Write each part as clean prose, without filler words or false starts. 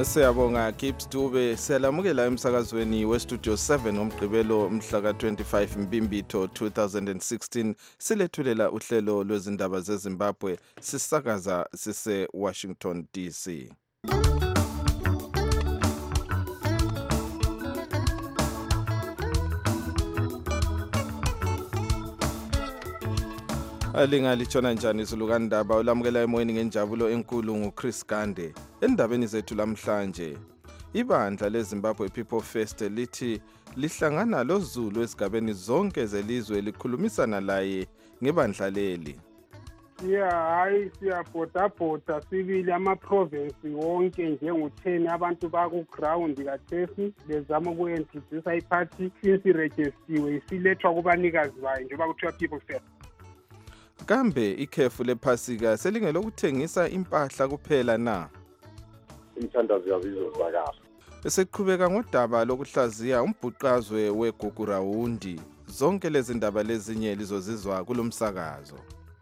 Siyabonga Gibbs Dube, selamukela emsakazweni weStudio 7 ngomgqibelo mhla ka-25 Mbimbitho 2016. Silethulela uhlelo lwezindaba zeZimbabwe, sisakaza sise Washington DC. Alingalithona njani izulukandaba olamukela emoyeni ngenjabulo enkulu nguChris Gande. Endabeni zethu lamhlanje, ibandla leZimbabwe People First lithi lihlangana loZulu esigabeni zonke zelizwe likhulumisana laye ngebandla leli. Hayi siyabhodabhoda sibili ama-province wonke njengo-10 abantu baku-ground kathesi bezama uku-introduce iphathi isirejistiwe isilethwa kubanikazi bayo njengoba kuthiwa People First. Kambe ikhefu lephasika selingelokuthengisa impahla kuphela na? Imithandazo yazizozakala. Sekuqhubeka ngodaba lokuhlaziya umbhuqazwe weGugurawundi. Zonke lezi ndaba lezinye lizozizwa kulomsakazo.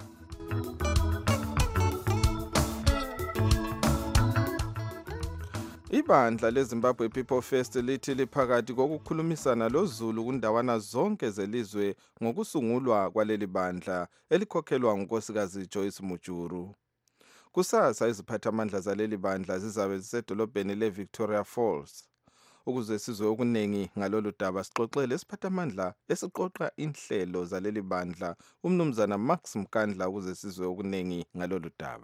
Ibandla leZimbabwe People First lithi liphakathi kokukhulumisana loZulu kundawana zonke zelizwe ngokusungulwa kwaleli bandla elikhokhelwa ngunkosikazi Joyce Mujuru. Kusasa iziphathamandla zaleli bandla zizabe zisedolobheni leVictoria Falls. Ukuze sizwe okuningi ngalolu daba sixoxele isiphathamandla esiqoqa inhlelo zaleli bandla umnumzana Max Mkandla ukuze sizwe okuningi ngalolu daba.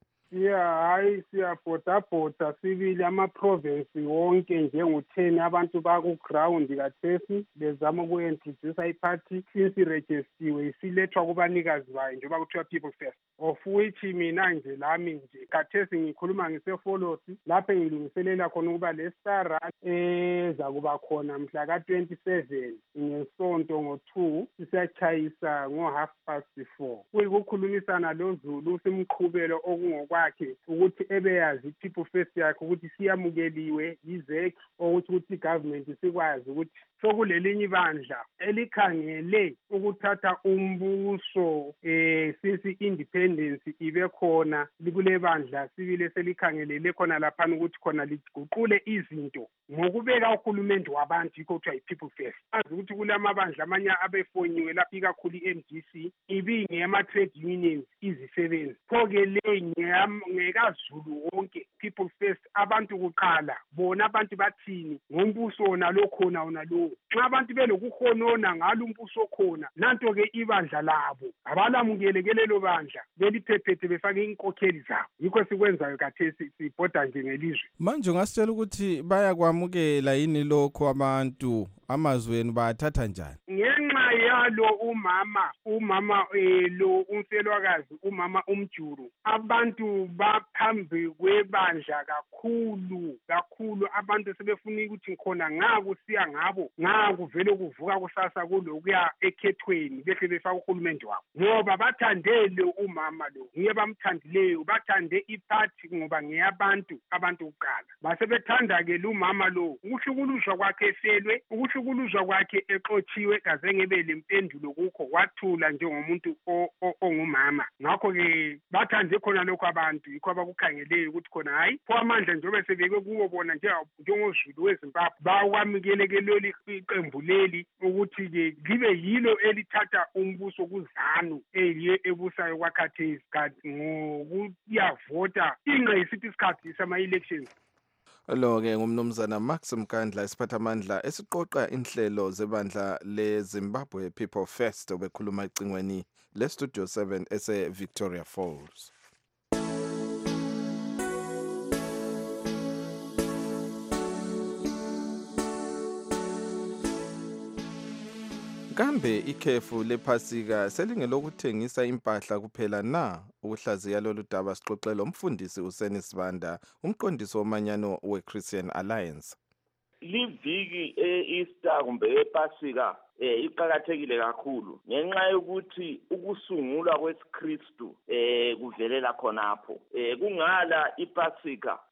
Hayi siyabhodabhoda sibili ama-province wonke njengo-10 abantu baku-ground kathesi bezama uku-introduce iphathi isirejistiwe isilethwa kubanikazi bayo njengoba kuthiwa People First, of which mina nje lami nje kathesi ngikhuluma ngisefolosi lapho engilungiselela khona ukuba le star ezakuba khona mhla ka-27 ngesonto ngo-2 sisiyatshayisa ngo-4:30. Kuyikukhulumisana loZulu simqhubelo okungokwa ukuthi ebeyazi People First yakhe ukuthi siyamukeliwe yizekhi ukuthi igovernment sikwazi ukuthi sokulelinye ibandla elikhangele ukuthatha umbuso since independence ibe khona likule bandla sibile selikhangelele khona lapha ukuthi khona liguqule izinto ngokubeka uhulumende wabantu yikho kuthiwa People First. Azi ukuthi kulamabandla amanye abefonyiwe lapha ikakhulu i-MDC ibingeyama-trade unions izisebenzi pho-ke le ngekaZulu wonke People First abantu kuqala bona abantu bathini ngombuso wona lo khona wona lo nxa abantu belokuhonona ngalo umbuso khona nanto-ke ibandla labo abalamukele kelelo bandla beliphephethe befake inkokheli zabo yikho sikwenzayo kathesi sibhoda nje ngelizwe. Manje ungasitshela ukuthi bayakwamukela yini lokho abantu amazweni bathatha njani? Ngenxa yalo umama lo umfelwakazi umama uMjuru abantu baphambi kwebandla kakhulu abantu sebefuna ukuthi khona ngakusiya ngabo ngakuvele kuvuka kusasa kulokuya ekhethweni behle befaka uhulumende wabo ngoba bathandele umama lo ngiye bamthandileyo bathande iphathi ngoba ngeyabantu kuqala basebethanda-ke lumama lo ukuhlukuluzwa kwakhe efelwe ukuhlukuluzwa kwakhe exotshiwe kaze ngebe lempendulo kukho wathula njengomuntu ongumama ngakho-ke bathande khona lokho abantu yikho abakukhangeleyo ukuthi khona hayi pho amandla njengoba sebeke kuwo bona njengozulu weZimbabwe bakwamukele leli iqembu leli ukuthi-ke libe yilo elithatha umbuso kuZanu eliye ebusayo kwakhathesi kanti ngokuyavota ingqesithi isikhathi sama-elections. Lo-ke ngumnumzana Max Mkandla isiphathamandla esiqoqa inhlelo zebandla leZimbabwe People First obekhuluma ecingweni leStudio 7 ese-Victoria Falls. Kambe ikhefu lephasika selingelokuthengisa impahla kuphela na? Ukuhlaziya lolu daba sixoxele umfundisi uSeni Sibanda, umqondisi womanyano we-Christian Alliance. Liviki e-Easter kumbe ePasika iqhakathekile kakhulu ngenxa yokuthi ukusungulwa kwesiKristu kuvelela khonapho kungala iPasika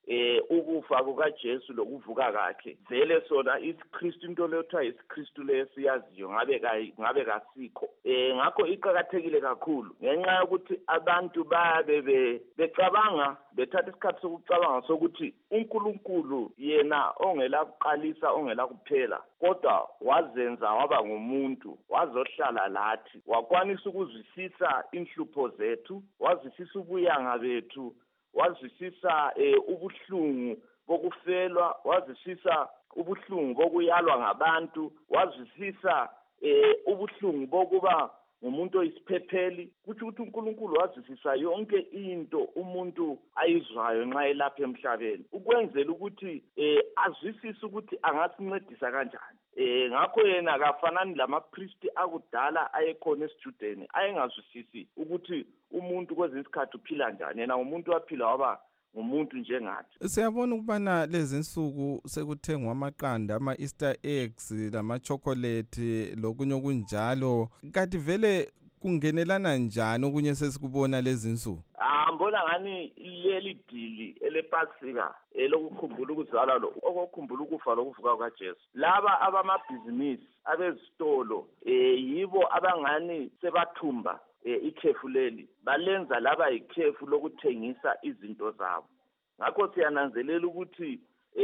ukufa kukaJesu lokuvuka kwakhe vele sona isiKristu into lethwa isiKristu lesiyaziyo ngabe kasikho ngakho iqhakathekile kakhulu ngenxa yokuthi abantu babe becabanga bethatha isikhathi sokucabanga sokuthi uNkulunkulu yena ongela kuqalisa ongela kuphela kodwa wazenza waba ngumuntu wazohlala lathi wakwanisa ukuzwisisa inhlupho zethu wazwisisa ubuyanga bethu wazwisisa ubuhlungu bokufelwa wazwisisa ubuhlungu bokuyalwa ngabantu wazwisisa ubuhlungu bokuba ngumuntu oyisiphepheli kuthi ukuthi uNkulunkulu wazwisisa yonke into umuntu ayizwayo nxa elapha emhlabeni ukwenzela ukuthi azwisise ukuthi angasincedisa kanjani ngakho yena kafanani lamapriesti akudala ayekhona esijudeni ayengazwisisi ukuthi umuntu kwezinye isikhathi uphila njani yena umuntu waphila waba ngumuntu njengathi. Siyabona ukubana lezi insuku sekuthengwa amaqanda ama-Easter eggs lama-chocolate lokunye okunjalo kanti vele kungenelana njani okunye sesikubona lezi insuku? Mbona ngani leli dili elepasika elokukhumbula ukuzalwa lo okukhumbula ukufa lokuvuka kukaJesu laba abamabhizinisi abezitolo yibo abangani sebathumba ikhefu leli balenza laba ikhefu lokuthengisa izinto zabo ngakho siyananzelela ukuthi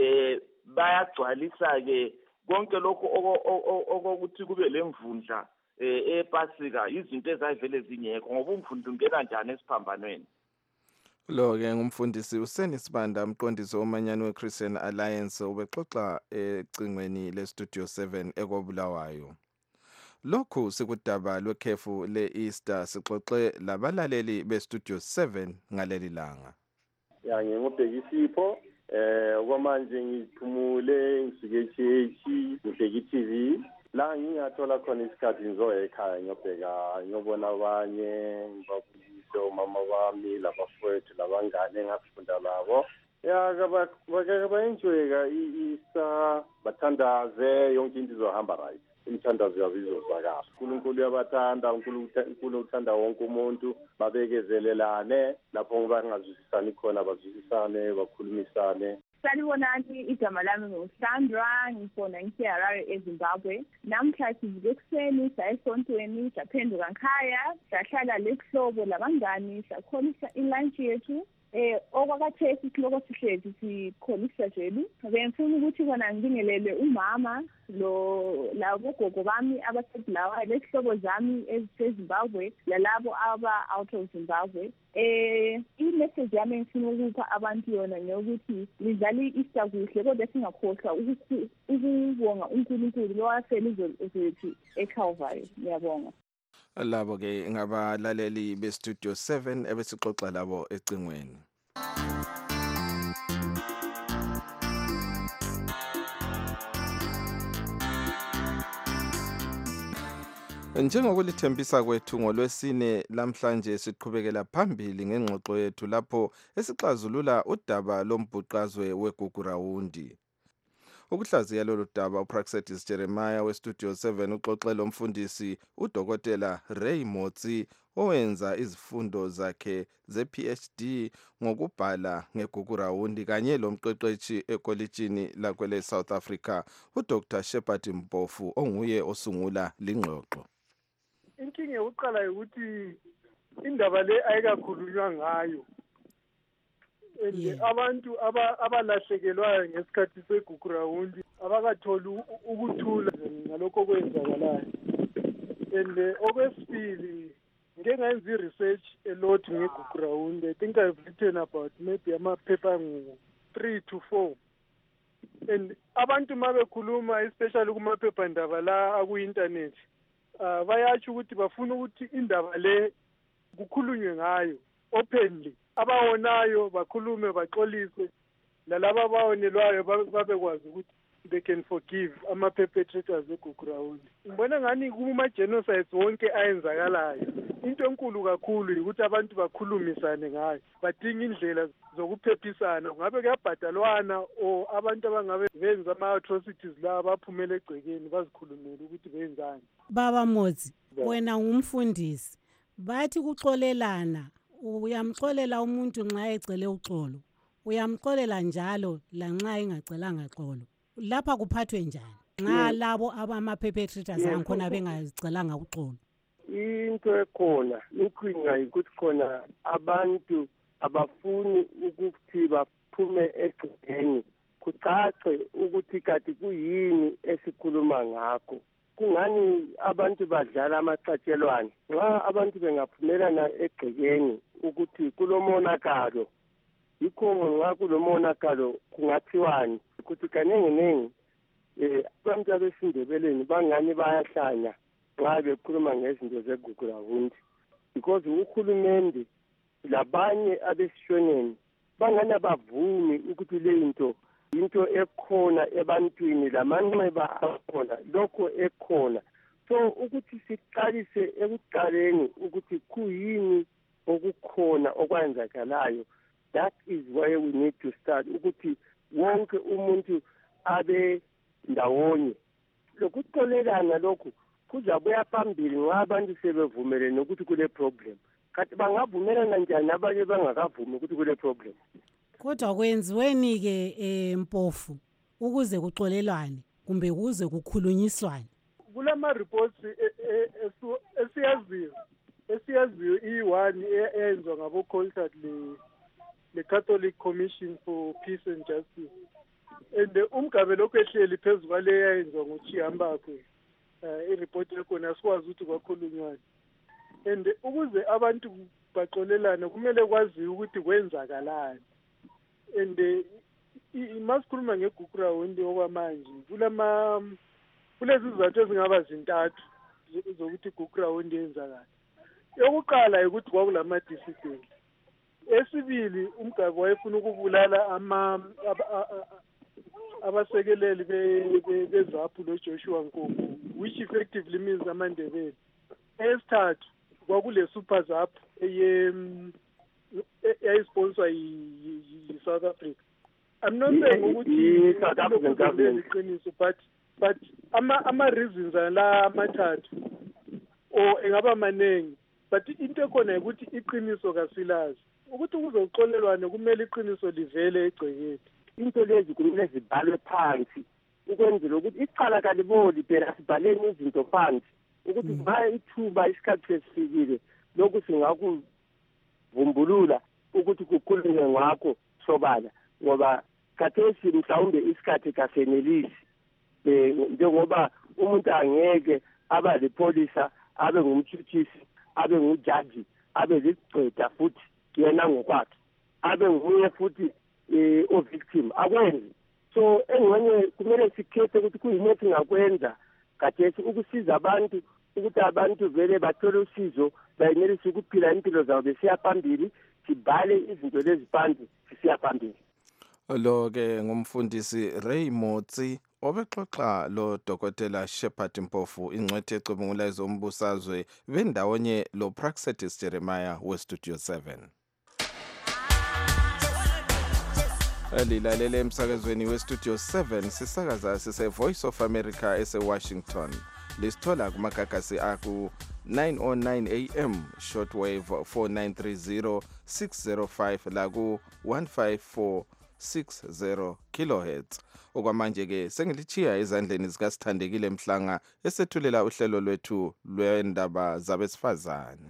bayagcwalisa ke konke lokho okokuthi kube lemvundla epasika izinto ezayivele zingekho ngoba umfundo ungena njani esiphambanweni. Lo-ke ngumfundisi uSeni Sibanda mqondisi omanyano we-Christian Alliance ubexoxa ecingweni le-Studio 7 ekobulawayo. Lokhu sikudaba lwekhefu le-Easter sixoxe labalaleli be-Studio 7 ngaleli langa. Ya ngingubhekisipho okwamanje ngiphumule ngisuke echechi ngibheka iTV la ngingathola khona isikhathi ngizoya ekhaya ngiyobona abanye ngibabuyise umama wami labafowethu labangane engafunda labo bayenjoyeka i-Easter bathandaze yonke into izohamba right imithandazo yabo izozwakala uNkulunkulu uyabathanda uNkulunkulu uthanda wonke umuntu babekezelelane lapho bangazwisisani khona bazwisisane bakhulumisane. Sanibonani igama lami nguSandra ngifona eHarare eZimbabwe namhla sivuke ekuseni saya esontweni saphenduka nkhaya sahlala lehlobo labangani sakholisa ilunch yethu okwakathesi siloko sihlezi sikholisa jeli bengifuna ukuthi kona ngibingelele umama labogogo bami abasebulawayo lehlobo zami eziseZimbabwe lalabo aba-out of Zimbabwe. I-message yami engifuna ukupha abantu yona ngeyokuthi lidlale i-Easter kuhle kodwa singakhohlwa ukubonga uNkulunkulu lowafela izinto zethu eCalvary. Ngiyabonga. Labo-ke ngabalaleli be-Studio 7 ebesixoxa labo ecingweni. Njengokulithembisa kwethu ngolwesine lamhlanje siqhubekela phambili ngengxoxo yethu lapho esixazulula udaba lombhuqazwe weGugurawundi. Ukuhlaziya lolu daba uPraxedis Jeremiah we-Studio 7 uxoxe lomfundisi uDokotela Ray Motsi owenza izifundo zakhe ze-PhD ngokubhala ngeGugurawundi kanye lomqeqeshi ekolitshini lakwele South Africa uDr Shepard Mpofu onguye osungula lingxoxo. Inkinga yokuqala ukuthi indaba le ayikakhulunywa ngayo. Abantu abalahlekelwayo ngesikhathi segugurawundi abakatholi ukuthula ngalokho kwenzakalayo. And okwesibili ngeke ngenze i-research a lot ngegugurawundi. I think I've written about maybe amaphepha 3 to 4. And abantu mabekhuluma especially kumaphepha ndaba la aku-internet bayatsho ukuthi bafuna ukuthi indaba le kukhulunywe ngayo openly abawonayo bakhulume baxolise lalabo abawonelwayo babekwazi ukuthi they can forgive ama-perpetrators eGugurawundi. Ngibona ngani kuma-genocides wonke ayenzakalayo into enkulu kakhulu ukuthi abantu bakhulumisane ngayo badinga indlela zokuphephisana ngabe kuyabhadalwana o abantu abangabe benza ama-atrocities la baphumela egcekeni bazikhulumele ukuthi benzani. Baba Motsi wena ngumfundisi bathi kuxolelana uyamxolela umuntu nxa ecele uxolo uyamxolela njalo lanxa engacelanga xolo. Lapha kuphathwe njani nxa labo abama-perpetrators angikhona bengacelanga uxolo? Into ekhona inkinga yikuthi khona abantu abafuni ukuthi baphume egcekeni kucace ukuthi kati kuyini esikhuluma ngakho. Kungani abantu badlala amacatshelwane nxa abantu bengaphumelana egcekeni ukuthi kulomonakalo. Yikho nxa kulomonakalo kungathiwani ukuthi kanenginengi abantu abesindebeleni bangani bayahlanya nxa bekhuluma ngezinto zeGugurawundi, because uhulumende labanye abesishoneni bangani abavumi ukuthi le into ekhona ebantwini lamanxeba akhona lokho ekhona. So ukuthi siqalise ekuqaleni ukuthi kuyini okukhona okwenzakalayo, that is where we need to start, ukuthi wonke umuntu abe ndawonye. Lokuxolelana lokhu kuzabuya phambili nxa abantu sebevumelene ukuthi kule problem. Kanti bangavumelana njani abanye bangakavumi ukuthi kule problem? Kodwa kwenziweni-ke Mpofu ukuze kuxolelwane kumbe kuze kukhulunyiswane? Kulama-reports esiyaziyo i-1 eyenziwa ngabo-COLTAT le-Catholic Commission for Peace and Justice. And umgabe lokhu ehleli phezu kwale yayenziwa nguChiyambakwe. I-report yakhona asikwazi ukuthi kwakhulunywane. And ukuze abantu baxolelane kumele kwaziwe ukuthi kwenzakalani. And masikhuluma ngeGugurawundi okwamanje kulezi zizathu ezingaba zintathu zokuthi iGugurawundi yenzakala. Yokuqala ukuthi kwakulama-dissident. Esibili umgabe wayefuna ukubulala abasekeleli beZAPU noJoshua Nkomo, which effectively means amaNdebele. Esithathu kwakule super ZAPU eyayisponsorwa yi-South Africa. I'm not saying ukuthi South African government iqiniso, but ama-reasons la amathathu engaba maningi, but into ekhona ukuthi iqiniso kasilazi. Ukuthi kuzoxolelwane kumele iqiniso livele egcekeni. Into lezi kumele zibhalwe phansi ukwenzela ukuthi icala kaliboli phela sibhaleni izinto phansi ukuthi vaya ithuba isikhathi sesifikile lokhu singakuvumbulula ukuthi kukhulunywe ngakho sobala, ngoba khathesi mhlawumbe isikhathi kasenelisi njengoba umuntu angeke aba lipolisa abe ngumthuthisi abe ngujaji abe ligceda futhi yena ngokwakhe abe nguye futhi o-victim akwenzi. So engxenye kumele sikhethe ukuthi kuyini esingakwenza khathesi ukusiza abantu ukuthi abantu vele bathole usizo bayenelise ukuphila impilo zabo besiya phambili, sibhale izinto lezi phansi sisiya phambili. Lo-ke ngumfundisi Ray Motsi obexoxa lo Dr. Shepherd Mpofu ingcwethe ecubungula ezombusazwe bendawonye lo Praxedis Jeremiah weStudio 7. Lilalele emsakazweni weStudio 7 sisakaza sise Voice of America ese-Washington. Lisithola kumagagasi aku 909 AM shortwave 4930 605 laku 15460 kilohertz. Okwamanje ke sengilichiya ezandleni zikaSithandekile Mhlanga esethulela uhlelo lwethu lwendaba zabesifazane.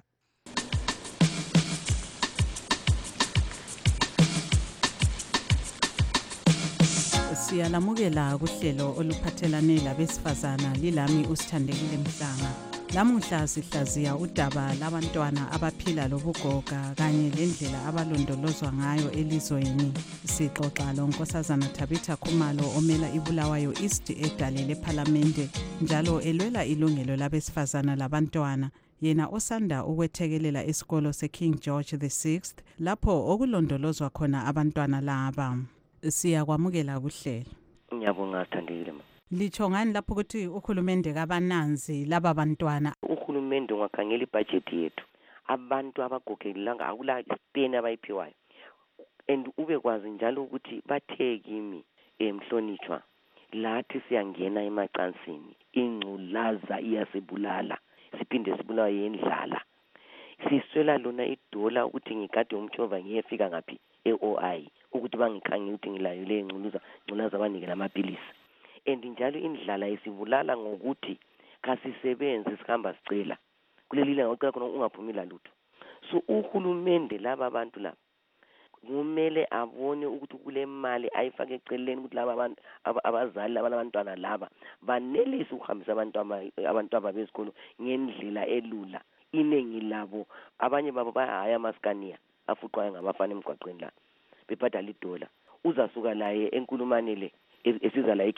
Siyalamukela kuhlelo oluphathelane labesifazana lilami uSithandekile Mhlanga. Lamuhla sihlaziya udaba labantwana abaphila lobugoga kanye lendlela abalondolozwa ngayo elizweni. Sixoxa loNkosazana Tabitha Khumalo omela iBulawayo East edale lePhalamende njalo elwela ilungelo labesifazana labantwana. Yena osanda ukwethekelela isikolo seKing George VI lapho okulondolozwa khona abantwana laba. Siyakwamukela kuhlelo. Ngiyabonga Sithandekile. Litsho ngani lapho ukuthi uhulumende kabananzi laba bantwana? Uhulumende ungakhangela ibudget yethu. Abantu abagogelanga akula isipeni abayiphiwayo. And ubekwazi njalo ukuthi bathe kimi emhlonitshwa. Lathi siyangena emacansini. Ingculaza iyasibulala. Siphinde sibulawa yendlala. siswela lona idola ukuthi ngigade umthova ngiyefika ngaphi e-OI ukuthi bangikhange ukuthi ngilayo le ngculaza abanike lamapilisi. And njalo indlala isibulala ngokuthi kasisebenzi sihamba sicela kuleli langa ucela khona ungaphumila lutho. So uhulumende laba abantu laba kumele abone ukuthi kule mali ayifake eceleni ukuthi laba abantu abazali labantwana laba banelise ukuhambisa abantu ababesikolo ngendlela elula. Iningi labo abanye babo bayahaya amaskania afuqwayo ngabafana emgwaqweni la bebhadala idola. Uzasuka laye enkulumane le esiza la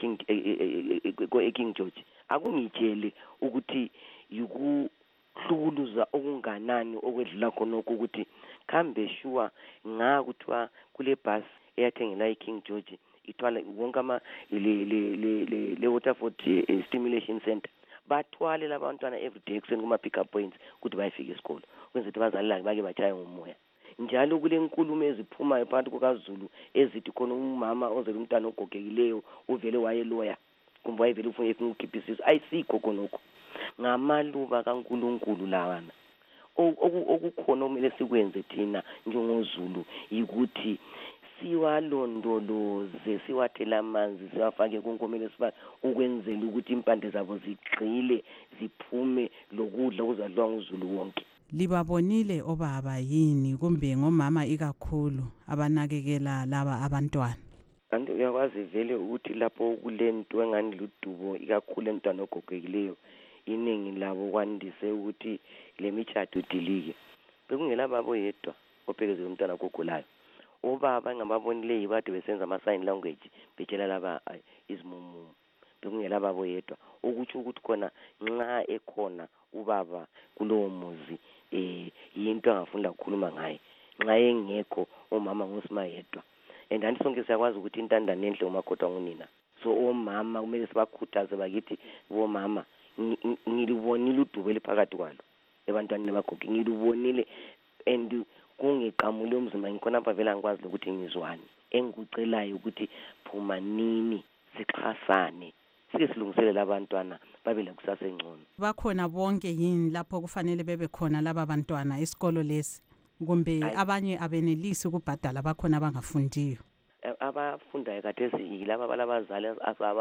eKing George akungitshele ukuthi yukuhlukuluza okunganani okwedlula khonokho ukuthi kambe sure ngakuthiwa kule bus eyathengela eKing George ithwala wonke ama le Waterford Stimulation Center bathwale labantwana everyday ekuseni kuma pick up points ukuthi bayefika esikolo kwenza ukuthi bazali la bake batshaye ngomoya. Njalo kule nkulumo eziphumayo phakathi kukaZulu ezithi khona umama ozele umntana ogogekileyo uvele wayeloya kumbe wayevele ufuna ukukhipha isisu ayisikho khonokho ngamaluba kaNkulunkulu lawana. Okukhona okumele sikwenze thina njengoZulu yikuthi siwalondoloze siwathela amanzi siwafake kunkomele siba ukwenzela ukuthi impande zabo zigqile ziphume lokudla okuzadliwa nguZulu wonke. Libabonile obaba yini kumbe ngomama ikakhulu abanakekela laba abantwana? Kanti uyakwazi vele ukuthi lapho kulento engani ludubo ikakhulu emntwana ogogekileyo iningi labo kwandise ukuthi le michato dilike bekungela babo yedwa ophekezela umntwana ogogolayo. Obaba ngababonileyo bade besenza ama sign language betshela laba izimumu bekungela babo yedwa ukuthi khona nxa ekhona ubaba kulowo muzi yinto angafunda ukukhuluma ngaye nxa engekho omama ngosima yedwa. And anti sonke siyakwazi ukuthi intanda nenhle umakhothwa ngunina. So omama kumele sibakhuthaze bakithi bomama ngilibonile udubo eliphakathi kwalo ebantwaneni abagogi ngilibonile and kungeqamule umzimba ngikhona apha vela ngikwazi ukuthi ngizwani engikucelayo ukuthi phuma nini sixhasane sike silungiselela abantwana babe lekusasa engcono. Bakhona bonke yini lapho kufanele bebe khona laba bantwana esikolo lesi kumbe abanye abenelisi ukubhadala bakhona abangafundiyo? Abafundayo kathesi yilaba balabazali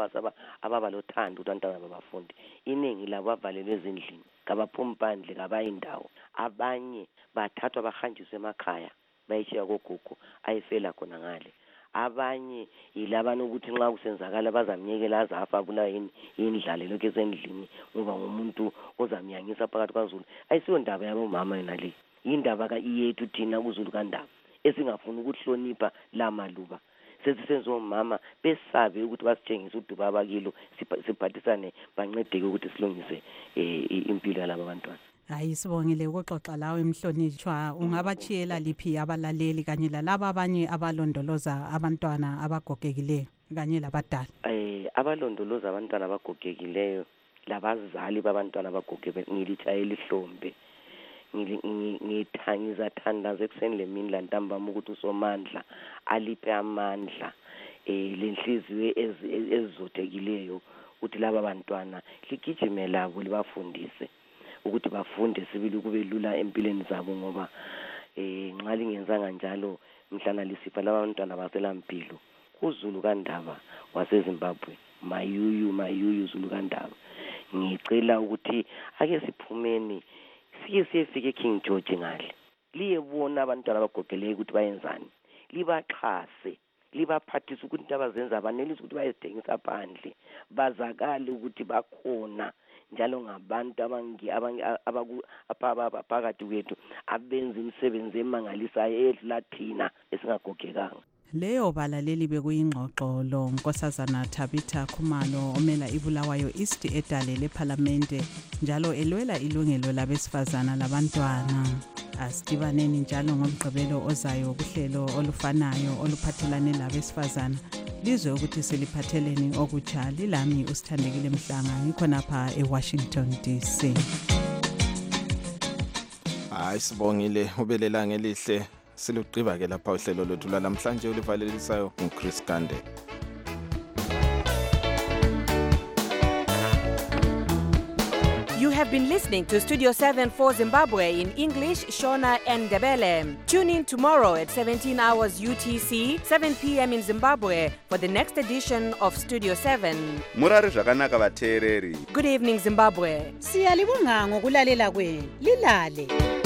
ababalothando ukuthi abantwana babafundi. Iningi labo bavalelwe ezindlini kabaphumi phandle kabayindawo. Abanye bathathwa bahanjiswe emakhaya bayishiya kogogo ayifela khona ngale. Abanye yilabana ukuthi nxa kusenzakala bazamnyekela azafa bula indlala lokho ezendlini ngoba ngumuntu ozamyangisa phakathi kwaZulu. Ayisiyo ndaba yabo mama yena le. Indaba yethu thina kuZulu kaNdaba esingafuni ukuhlonipha la maluba. Sesisenza omama besabe ukuthi basitshengise uduba abakilo siphathisane bancedeke ukuthi silungise impilo yalabo bantwana. Hayi sibongile ukuxoxa lawe Mhlonitshwa. Ungabachiyela liphi abalaleli kanye lalaba abanye abalondoloza abantwana abagogekileyo kanye labadala? Abalondoloza abantwana abagogekileyo labazali babantwana abagogekileyo ngilitshayela ihlombe. Ngithandaza ekuseni lemini lantambama ukuthi uSomandla aliphe amandla lenhliziyo ezizothekileyo ukuthi laba bantwana ligijime labo libafundise ukuthi bafunde sibili kube lula empilweni zabo ngoba nxa lingenzanga njalo mhlana lisipha laba bantwana baselampilo kuZulu kaNdaba waseZimbabwe mayuyu Zulu kaNdaba. Ngicela ukuthi ake siphumeni siyefika eKing George ngale liyebona abantwana abagogeleyo ukuthi bayenzani libaxhase libaphathisa ukuthi into abazenza abanelisa ukuthi bayezithengisa phandle bazakale ukuthi bakhona njalo ngabantu phakathi kwethu abenza imisebenzi emangalisayo edlula thina esingagogekanga. Leyo balaleli bekuyingxoxo lo Nkosazana Tabitha Khumalo omela iBulawayo East edale leParliamente njalo elwela ilungelo labesifazana labantwana. Asidibaneni njalo ngomgqibelo ozayo kuhlelo olufanayo oluphathelane labesifazana. Lizwe ukuthi siliphatheleni okutsha. Lilami uSithandekile Mhlanga ngikhonapha eWashington DC. Hayi sibongile ubelelanga elihle. Silugqiba ke lapha uhlelo lwethu namhlanje olivalelisayo nguChris Gande. You have have been listening to Studio 7 for Zimbabwe in English, Shona and Ndebele. Tune in tomorrow at 17 hours UTC, 7 p.m. in Zimbabwe for the next edition of Studio 7. Murari zvakanaka vateereri. Good evening, Zimbabwe. Siyalibonga ngokulalela kwenu. Lilale.